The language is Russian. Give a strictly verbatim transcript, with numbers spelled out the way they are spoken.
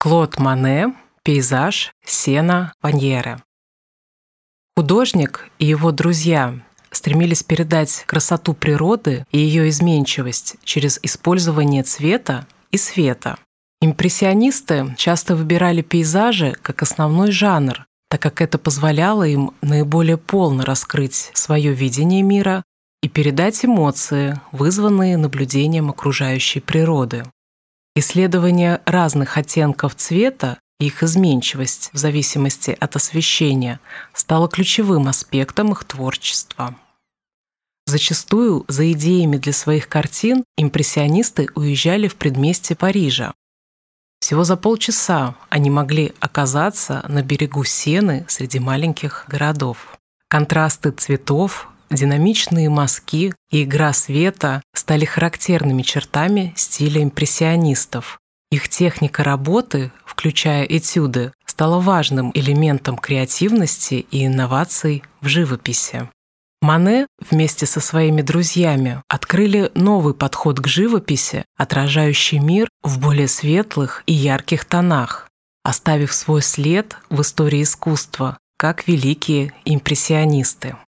Клод Моне, пейзаж Сена Ваньере. Художник и его друзья стремились передать красоту природы и ее изменчивость через использование цвета и света. Импрессионисты часто выбирали пейзажи как основной жанр, так как это позволяло им наиболее полно раскрыть свое видение мира и передать эмоции, вызванные наблюдением окружающей природы. Исследование разных оттенков цвета и их изменчивость в зависимости от освещения стало ключевым аспектом их творчества. Зачастую за идеями для своих картин импрессионисты уезжали в предместье Парижа. Всего за полчаса они могли оказаться на берегу Сены среди маленьких городов. Контрасты цветов, динамичные мазки и игра света стали характерными чертами стиля импрессионистов. Их техника работы, включая этюды, стала важным элементом креативности и инноваций в живописи. Моне вместе со своими друзьями открыли новый подход к живописи, отражающий мир в более светлых и ярких тонах, оставив свой след в истории искусства, как великие импрессионисты.